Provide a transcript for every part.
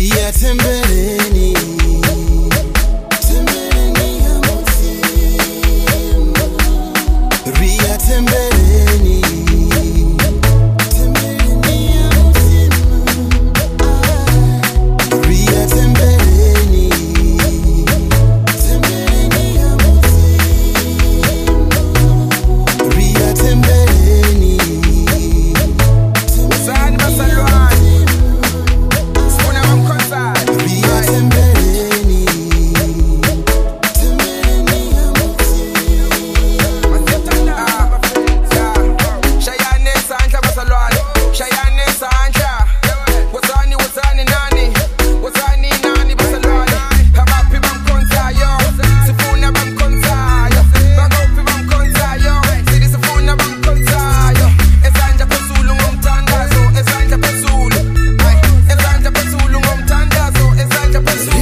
Ria tembeleni, tembeleni ya mutima. Ria tembeleni, tembeleni ya mutima. Ria tembeleni, tembeleni ya mutima. Ria tembeleni, Zani Basalwan Sifuna Mamkonzai Ria tembeleni, tembeleni ya mutima. Shayane Sanja Basalwan Shayane Sanja Wazani nani Wazani nani Basalwan Habapi Mamkonzayo Sifuna Mamkonzayo Bagopi Mamkonzayo Sidi Sifuna Mamkonzayo Ezanja Pesulu ngomtandazo Ezanja Pesulu Ezanja Pesulu ngomtandazo Ezanja Pesulu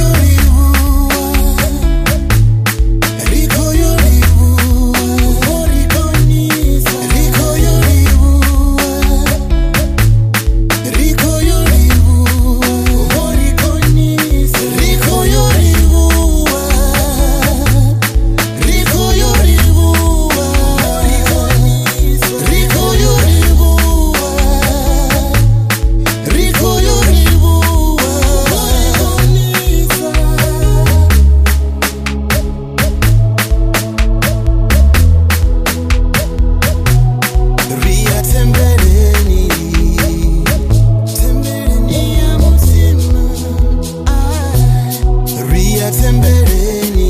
Ria tembeleni, tembeleni ya mutima. Ria tembeleni,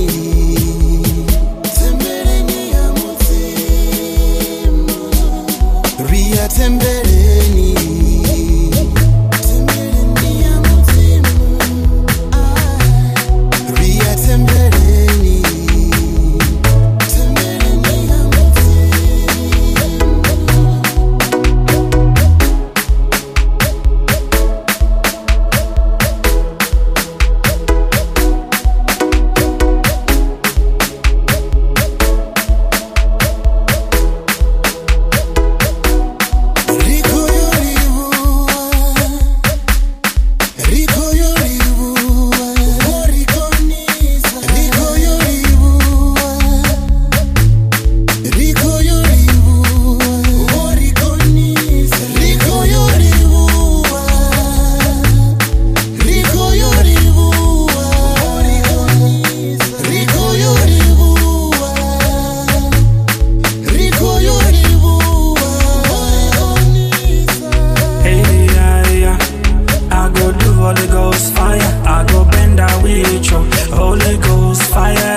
tembeleni ya mutima. Ria tembeleni, tembeleni ya mutima. Ria tembeleni, tembeleni ya mutima. Holy Ghost fire, I go bend that with you. Holy Ghost fire,